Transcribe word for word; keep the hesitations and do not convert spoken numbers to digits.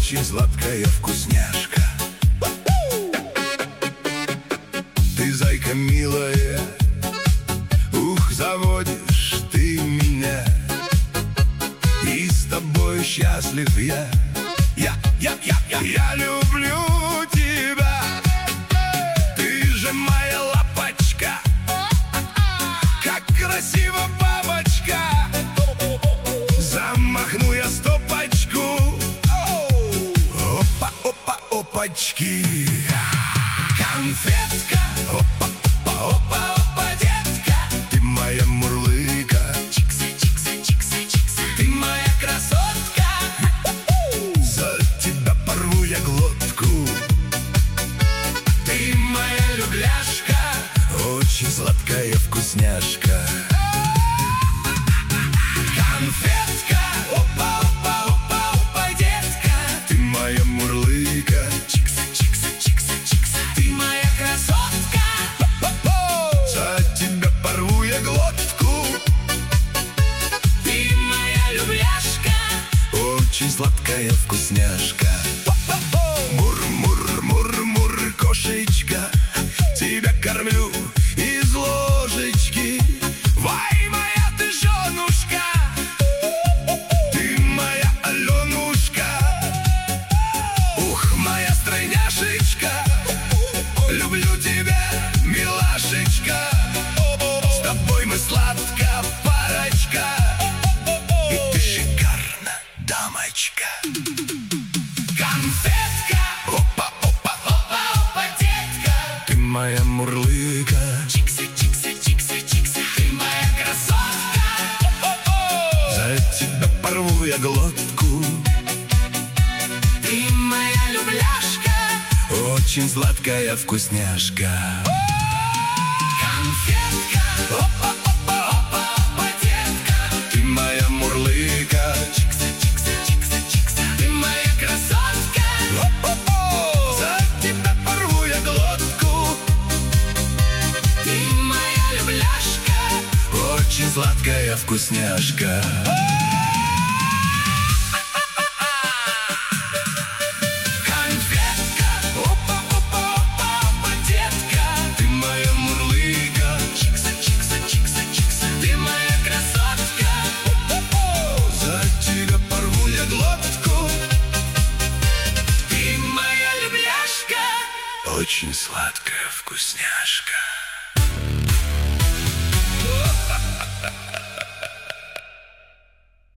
очень сладкая вкусняшка. Ты, зайка милая, ух, заводишь ты меня, и с тобой счастлив я. Я, я, я, я, я люблю тебя. Ты же моя лапочка, как красиво бабочка. Замахну я стопочку, опа, опа, опачки. Конфетка, опа, опа, опа, опа, детка. Ты моя мурлыка, чикса, чикса, чикса, чикса. Ты моя красотка, за тебя порву я глотку. Ты моя любляшка, очень сладкая вкусняшка. Конфетка, опа, опа, опа, опа, детка. Ты моя мурлыка, чикса, чикса, чикса, чикса. Ты моя красотка, за тебя порву я глотку. Ты моя любляшка, очень сладкая вкусняшка. Мур-мур, мур-мур, кошечка, тебя кормлю из ложечки. Вай, моя ты женушка, ты моя Аленушка. Ух, моя стройняшечка, люблю тебя, милашечка. С тобой мы сладко парочка, и ты шикарна, дамочка. Конфетка, опа, опа, опа, опа, детка. Ты моя мурлыка, чикса, чикса, чикса, чикса. Ты моя красотка, за тебя порву я глотку. Ты моя любляшка, очень сладкая вкусняшка. Конфетка, опа, опа, опа, опа, детка. Ты моя мурлыка, чикса, чикса, чикса, чикса. Ты моя красотка, за тебя порву я глотку. Ты моя любляшка, очень сладкая вкусняшка. Конфетка, опа, опа, опа, опа, детка. Ты моя мурлыка, чикса, чикса, чикса, чикса. Ты моя красотка, за тебя порву я глотку. Ты моя любляшка, очень сладкая вкусняшка.